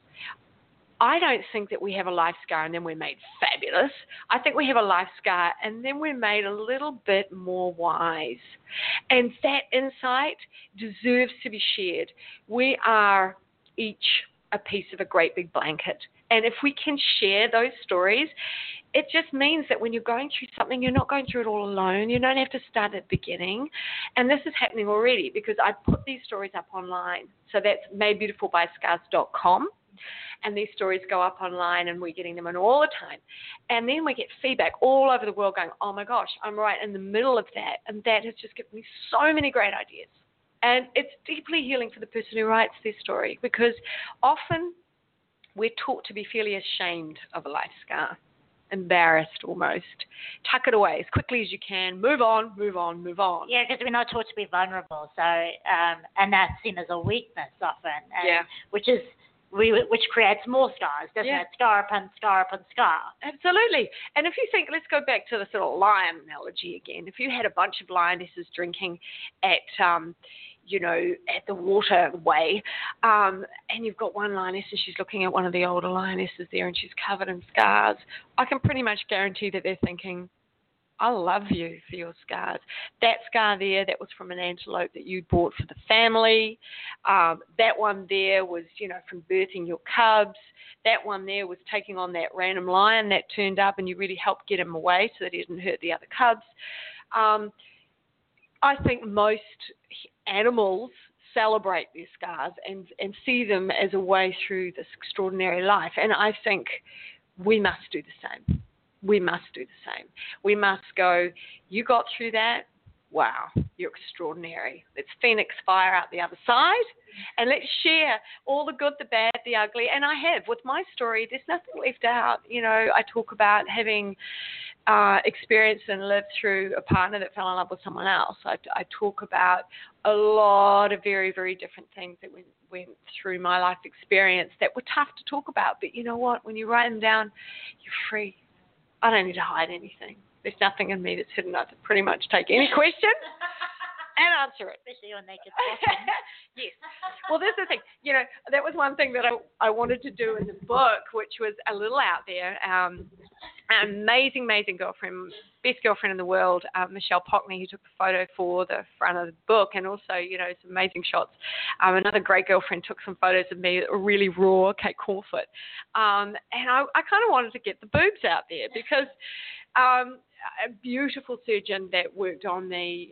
I don't think that we have a life scar and then we're made fabulous. I think we have a life scar and then we're made a little bit more wise. And that insight deserves to be shared. We are each a piece of a great big blanket. And if we can share those stories, it just means that when you're going through something, you're not going through it all alone. You don't have to start at the beginning. And this is happening already because I put these stories up online. So that's madebeautifulbyscars.com. And these stories go up online and we're getting them in all the time. And then we get feedback all over the world going, oh my gosh, I'm right in the middle of that. And that has just given me so many great ideas. And it's deeply healing for the person who writes their story because often we're taught to be fairly ashamed of a life scar, embarrassed almost. Tuck it away as quickly as you can. Move on, move on, move on. Yeah, because we're not taught to be vulnerable. So, and that's seen as a weakness often, which creates more scars, doesn't it? Scar upon scar upon scar. Absolutely. And if you think, let's go back to the sort of lion analogy again. If you had a bunch of lionesses drinking at the waterway, and you've got one lioness and she's looking at one of the older lionesses there and she's covered in scars, I can pretty much guarantee that they're thinking, I love you for your scars. That scar there, that was from an antelope that you bought for the family. That one there was, from birthing your cubs. That one there was taking on that random lion that turned up and you really helped get him away so that he didn't hurt the other cubs. I think most animals celebrate their scars and see them as a way through this extraordinary life. And I think we must do the same. We must do the same. We must go, you got through that? Wow, you're extraordinary. Let's Phoenix fire out the other side and let's share all the good, the bad, the ugly. And I have. With my story, there's nothing left out. I talk about having experienced and lived through a partner that fell in love with someone else. I talk about a lot of very, very different things that went through my life experience that were tough to talk about. But you know what? When you write them down, you're free. I don't need to hide anything. There's nothing in me that's hidden. I can pretty much take any question answer it. Especially on naked. Yes. Well, this is the thing. That was one thing that I wanted to do in the book, which was a little out there. An amazing girlfriend, best girlfriend in the world, Michelle Pockney, who took the photo for the front of the book, and also, some amazing shots. Another great girlfriend took some photos of me, really raw, Kate Corfoot. And I kind of wanted to get the boobs out there because a beautiful surgeon that worked on me,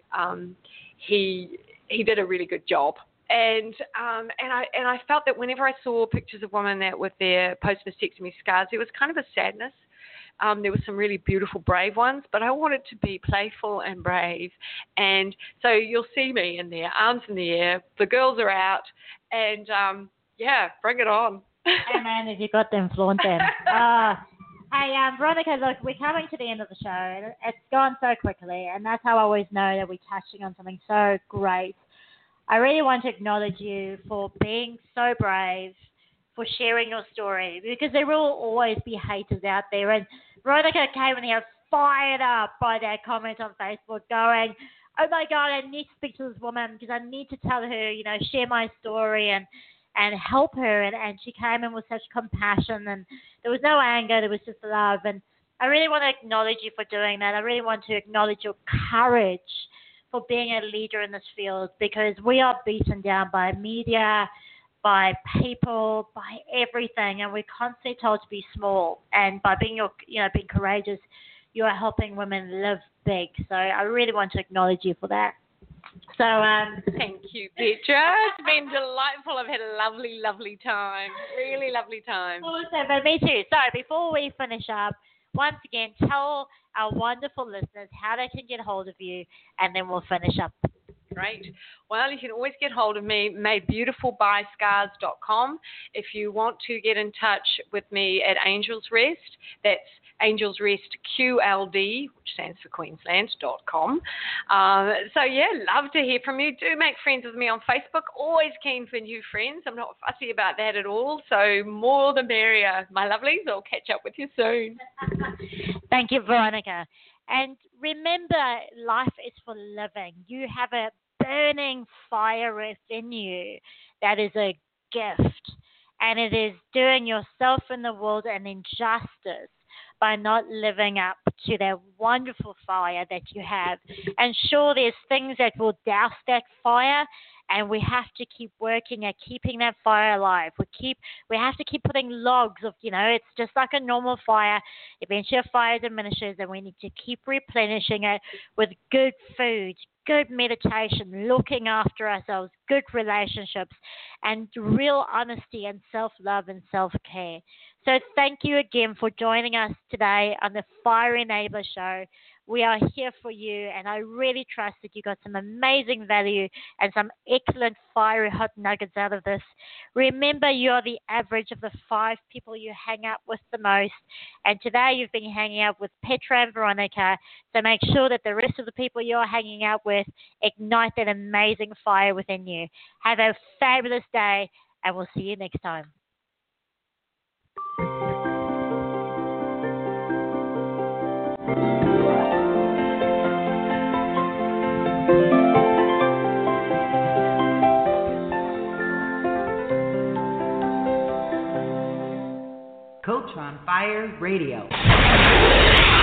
he did a really good job. And I felt that whenever I saw pictures of women that with their post-mastectomy scars, there was kind of a sadness. There were some really beautiful, brave ones, but I wanted to be playful and brave. And so you'll see me in there, arms in the air. The girls are out, and bring it on. Hey man, if you got them, flaunt them. Hey, Veronica, look, we're coming to the end of the show. It's gone so quickly, and that's how I always know that we're touching on something so great. I really want to acknowledge you for being so brave, for sharing your story, because there will always be haters out there. And Veronica came in here fired up by that comment on Facebook going, oh my God, I need to speak to this woman because I need to tell her, share my story and help her. And she came in with such compassion, and there was no anger, there was just love. And I really want to acknowledge you for doing that. I really want to acknowledge your courage for being a leader in this field, because we are beaten down by media, by people, by everything, and we're constantly told to be small. And by being being courageous, you are helping women live big. So I really want to acknowledge you for that. So thank you, Petra. It's been delightful. I've had a lovely, lovely time. Really lovely time. Awesome, but me too. So before we finish up, once again, tell our wonderful listeners how they can get hold of you, and then we'll finish up. Great. Well, you can always get hold of me, madebeautifulbyscars.com. If you want to get in touch with me at Angels Rest, that's Angels Rest QLD, which stands for Queensland.com. Love to hear from you. Do make friends with me on Facebook. Always keen for new friends. I'm not fussy about that at all. So more the merrier, my lovelies. I'll catch up with you soon. Thank you, Veronica. And remember, life is for living. You have a burning fire within you that is a gift, and it is doing yourself and the world an injustice by not living up to that wonderful fire that you have. And sure, there's things that will douse that fire, and we have to keep working at keeping that fire alive. We have to keep putting logs of, it's just like a normal fire. Eventually a fire diminishes, and we need to keep replenishing it with good food, good meditation, looking after ourselves, good relationships, and real honesty and self-love and self-care. So thank you again for joining us today on the Fire Enabler Show. We are here for you, and I really trust that you got some amazing value and some excellent fiery hot nuggets out of this. Remember, you're the average of the 5 people you hang out with the most, and today you've been hanging out with Petra and Veronica, so make sure that the rest of the people you're hanging out with ignite that amazing fire within you. Have a fabulous day, and we'll see you next time. Coach on Fire Radio.